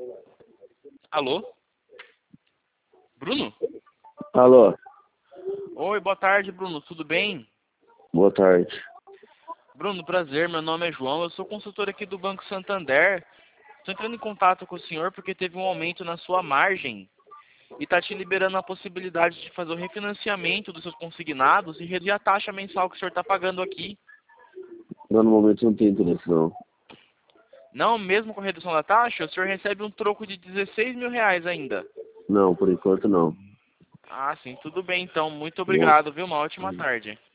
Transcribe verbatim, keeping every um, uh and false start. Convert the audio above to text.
Alô? Bruno? Alô? Oi, boa tarde, Bruno. Tudo bem? Boa tarde. Bruno, prazer. Meu nome é João. Eu sou consultor aqui do Banco Santander. Estou entrando em contato com o senhor porque teve um aumento na sua margem e está te liberando a possibilidade de fazer o refinanciamento dos seus consignados e reduzir a taxa mensal que o senhor está pagando aqui. Não, no momento não tem interesse, não. Não, mesmo com a redução da taxa, o senhor recebe um troco de dezesseis mil reais ainda. Não, por enquanto não. Ah, sim. Tudo bem, então. Muito Bom, obrigado, viu? Uma ótima tarde.